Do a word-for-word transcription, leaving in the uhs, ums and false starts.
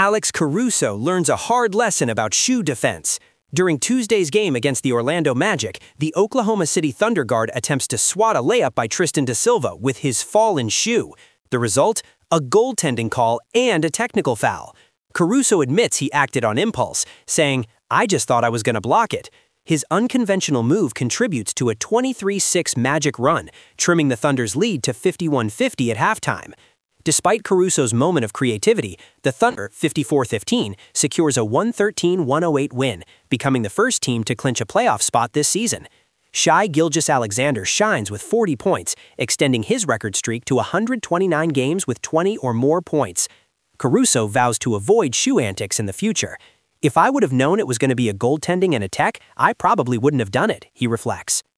Alex Caruso learns a hard lesson about shoe defense. During Tuesday's game against the Orlando Magic, the Oklahoma City Thunder guard attempts to swat a layup by Tristan da Silva with his fallen shoe. The result? A goaltending call and a technical foul. Caruso admits he acted on impulse, saying, "I just thought I was going to block it." His unconventional move contributes to a twenty-three six Magic run, trimming the Thunder's lead to fifty-one fifty at halftime. Despite Caruso's moment of creativity, the Thunder, fifty-four fifteen, secures a one thirteen one oh eight win, becoming the first team to clinch a playoff spot this season. Shai Gilgeous-Alexander shines with forty points, extending his record streak to one hundred twenty-nine games with twenty or more points. Caruso vows to avoid shoe antics in the future. "If I would have known it was going to be a goaltending and a tech, I probably wouldn't have done it," he reflects.